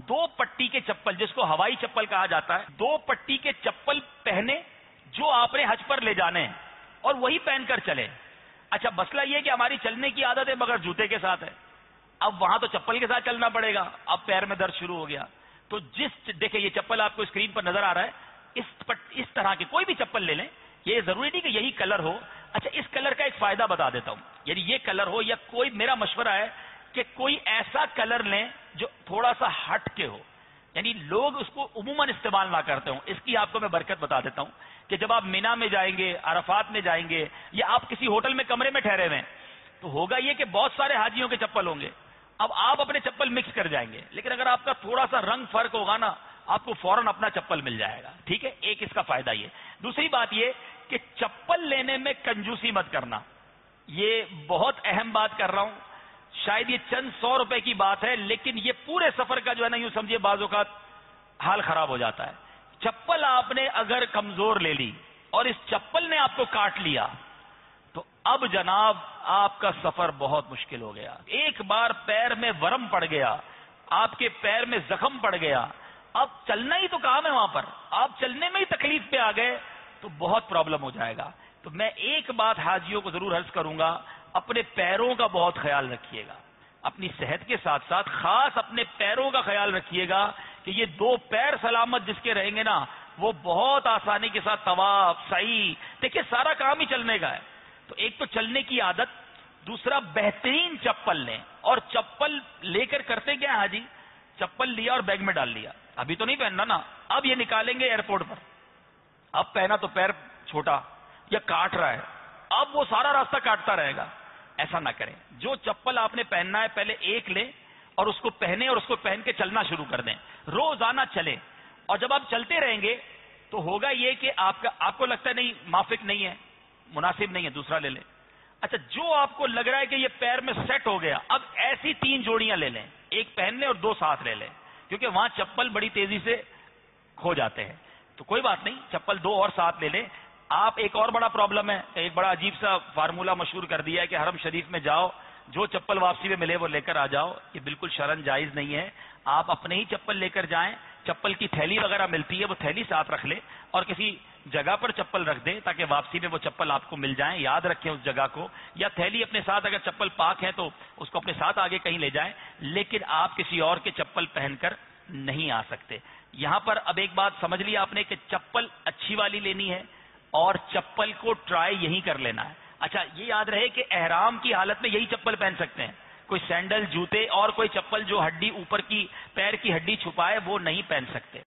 دو پٹی کے چپل، جس کو ہوائی چپل کہا جاتا ہے، دو پٹی کے چپل پہنے جو آپ نے حج پر لے جانے ہیں اور وہی پہن کر چلے. اچھا مسئلہ یہ کہ ہماری چلنے کی عادت ہے مگر جوتے کے ساتھ ہے. اب وہاں تو چپل کے ساتھ چلنا پڑے گا. اب پیر میں درد شروع ہو گیا. تو دیکھیں یہ چپل آپ کو اسکرین پر نظر آ رہا ہے، اس طرح کی کوئی بھی چپل لے لیں. یہ ضروری نہیں کہ یہی کلر ہو. اچھا اس کلر کا ایک فائدہ بتا دیتا ہوں، یعنی یہ کلر ہو یا کوئی، میرا مشورہ ہے کہ کوئی ایسا کلر لیں جو تھوڑا سا ہٹ کے ہو، یعنی لوگ اس کو عموماً استعمال نہ کرتے ہوں. اس کی آپ کو میں برکت بتا دیتا ہوں کہ جب آپ مینا میں جائیں گے، عرفات میں جائیں گے، یا آپ کسی ہوٹل میں کمرے میں ٹھہرے ہوئے تو ہوگا یہ کہ بہت سارے حاجیوں کے چپل ہوں گے. اب آپ اپنے چپل مکس کر جائیں گے، لیکن اگر آپ کا تھوڑا سا رنگ فرق ہوگا نا، آپ کو فوراً اپنا چپل مل جائے گا. ٹھیک ہے، ایک اس کا فائدہ یہ. دوسری بات یہ کہ چپل لینے میں کنجوسی مت کرنا. یہ بہت اہم بات کر رہا ہوں. شاید یہ چند 100 روپے کی بات ہے، لیکن یہ پورے سفر کا جو ہے نا، یوں سمجھیے بعض اوقات حال خراب ہو جاتا ہے. چپل آپ نے اگر کمزور لے لی اور اس چپل نے آپ کو کاٹ لیا تو اب جناب آپ کا سفر بہت مشکل ہو گیا. ایک بار پیر میں ورم پڑ گیا، آپ کے پیر میں زخم پڑ گیا، اب چلنا ہی تو کام ہے وہاں پر، آپ چلنے میں ہی تکلیف پہ آ گئے تو بہت پرابلم ہو جائے گا. تو میں ایک بات حاجیوں کو ضرور عرض کروں گا، اپنے پیروں کا بہت خیال رکھیے گا. اپنی صحت کے ساتھ ساتھ خاص اپنے پیروں کا خیال رکھیے گا کہ یہ دو پیر سلامت جس کے رہیں گے نا، وہ بہت آسانی کے ساتھ طواف، سعی، دیکھیے سارا کام ہی چلنے کا ہے. تو ایک تو چلنے کی عادت، دوسرا بہترین چپل لیں. اور چپل لے کر کرتے کیا حاجی؟ چپل لیا اور بیگ میں ڈال لیا، ابھی تو نہیں پہننا نا، اب یہ نکالیں گے ایئرپورٹ پر. اب پہنا تو پیر چھوٹا یا کاٹ رہا ہے، اب وہ سارا راستہ کاٹتا رہے گا. ایسا نہ کریں. جو چپل آپ نے پہننا ہے پہلے ایک لیں اور اس کو پہنے اور اس کو پہن کے چلنا شروع کر دیں. روزانہ چلیں. اور جب آپ چلتے رہیں گے تو ہوگا یہ کہ آپ کو لگتا ہے نہیں موافق نہیں ہے، مناسب نہیں ہے، دوسرا لے لیں. اچھا جو آپ کو لگ رہا ہے کہ یہ پیر میں سیٹ ہو گیا، اب ایسی 3 جوڑیاں لے لیں، ایک پہن لیں اور 2 ساتھ لے لیں، کیونکہ وہاں چپل بڑی تیزی سے کھو جاتے ہیں. تو کوئی بات نہیں، چپل 2 اور ساتھ لے لیں. آپ ایک اور بڑا پرابلم ہے، ایک بڑا عجیب سا فارمولہ مشہور کر دیا ہے کہ حرم شریف میں جاؤ، جو چپل واپسی میں ملے وہ لے کر آ جاؤ. یہ بالکل شرعاً جائز نہیں ہے. آپ اپنے ہی چپل لے کر جائیں. چپل کی تھیلی وغیرہ ملتی ہے، وہ تھیلی ساتھ رکھ لیں اور کسی جگہ پر چپل رکھ دیں تاکہ واپسی میں وہ چپل آپ کو مل جائیں. یاد رکھیں اس جگہ کو، یا تھیلی اپنے ساتھ، اگر چپل پاک ہے تو اس کو اپنے ساتھ آگے کہیں لے جائیں، لیکن آپ کسی اور کے چپل پہن کر نہیں آ سکتے. یہاں پر اب ایک بات سمجھ لی آپ نے کہ چپل اچھی والی لینی ہے اور چپل کو ٹرائی یہی کر لینا ہے. اچھا یہ یاد رہے کہ احرام کی حالت میں یہی چپل پہن سکتے ہیں. کوئی سینڈل، جوتے اور کوئی چپل جو ہڈی اوپر کی پیر کی ہڈی چھپائے وہ نہیں پہن سکتے.